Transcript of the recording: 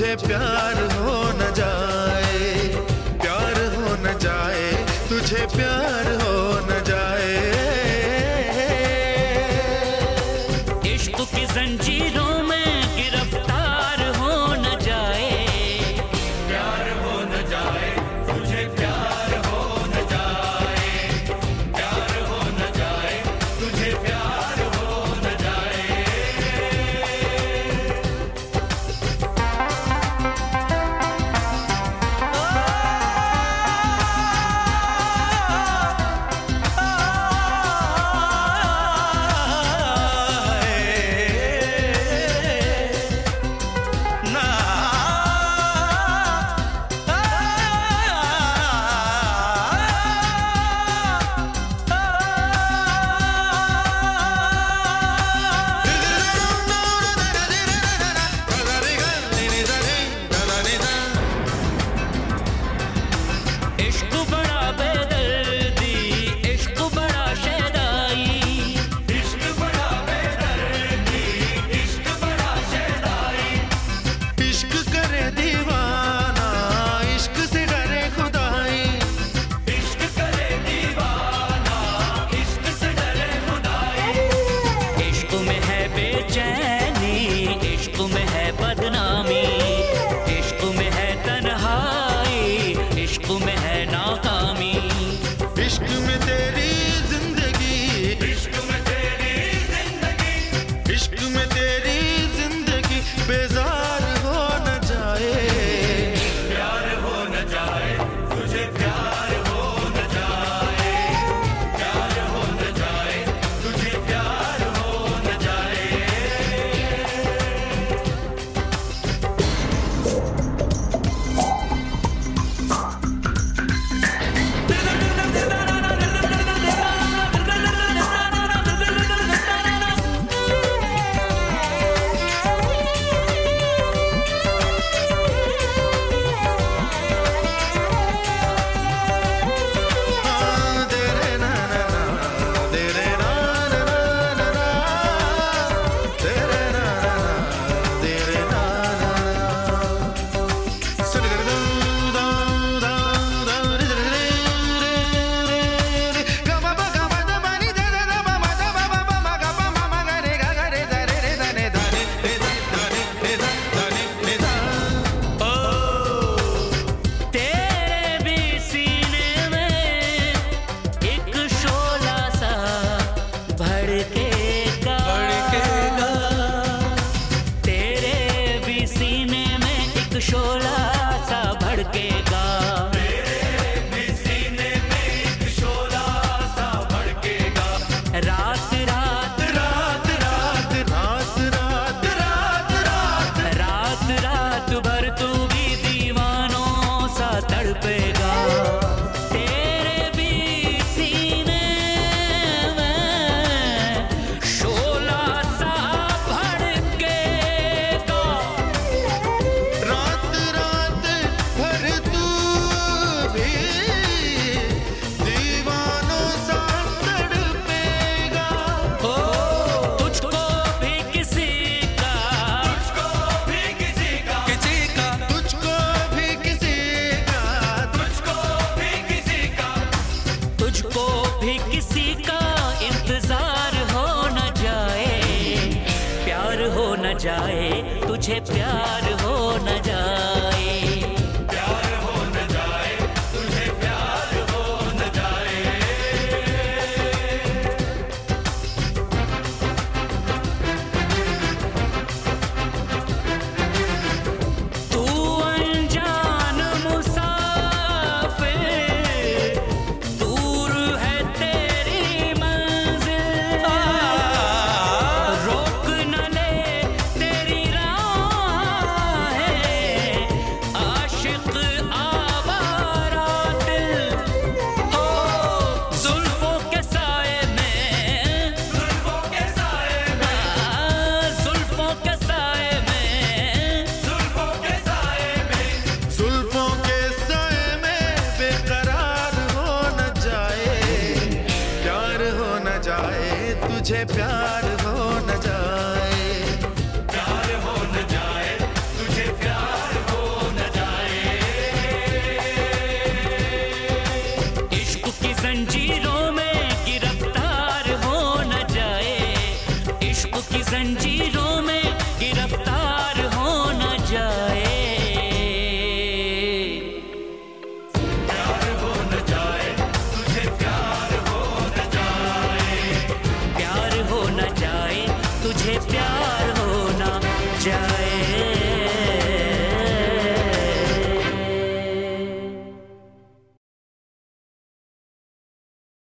तुझे प्यार हो न जाए, प्यार हो न जाए, तुझे प्यार हो न जाए। इश्क की जंजीरों में गिरफ्तार हो न जाए, प्यार हो न जाए, तुझे प्यार हो न जाए, प्यार हो न जाए, तुझे प्यार हो न जाए। इश्क बड़ा बेदर्दी, इश्क बड़ा शैदाई, इश्क बड़ा बेदर्दी, इश्क बड़ा शैदाई, इश्क करे दीवाना, इश्क से डरे खुदाई, इश्क करे दीवाना, इश्क से डरे खुदाई। इश्क में है बेचैनी, इश्क में है बदनामी, इश्क में है तन्हाई, इश्क में है नाकामी। इश्क में तेरी जिंदगी, इश्क में तेरी जिंदगी, इश्क में तेरी जिंदगी बेजार हो न जाए, प्यार हो न जाए, तुझे प्यार हो न जाए, प्यार हो न जाए, तुझे प्यार हो न जाए। हाँ, दे रे ना ना ना, दे रे ना ना ना ना, दे रे ना ना ना, दे रे ना ना ना। सुन कर दो दो दो दो रे रे रे रे, गा मा बा गा मा दा मा नी दा दा दा मा मा दा मा मा मा गा मा मा मा गा रे गा गा रे दा रे रे दा ने दा ने रे दा दा ने रे दा दा ने रे दा। ओ तेरे भी सीने में एक शोला सा भड़केगा, तेरे भी सीने में एक शोला सा भड़केगा। भी सीने में एक शोला सा भड़केगा। रात रात रात रात रात रात रात रात रात रात भर तू भी दीवानों सा तड़पेगा। तेरे भी सीने में शोला सा भड़केगा। रात रात भर तू भी दीवानों सा तड़पेगा। हो तुझको भी किसी का, तुझको भी किसी का, तुझको भी किसी का, तुझको भी किसी का, तुझको भी किसी का इंतजार हो न जाए, प्यार हो न जाए, तुझे प्यार हो न जाए। प्यार हो न जाए, तुझे प्यार हो न जाए। तू अनजान मुसाफिर, दूर है तेरी मंजिल, रोक न ले तेरी राहें, आशिक आवारा दिल। हो जुल्फों के साए में, जुल्फों के साए में, जुल्फों के साए में, जुल्फों के साए में, जुल्फों के साए में बेकरार हो न जाए, प्यार हो न जाए, तुझे प्यार हो न जाए। प्यार हो न जाए, तुझे प्यार जंजीरों में गिरफ्तार हो न जाए, इश्क की जंजीरों में गिरफ्तार हो न जाए। प्यार हो न जाए तुझे, प्यार हो न जाए, प्यार हो न जाए तुझे, प्यार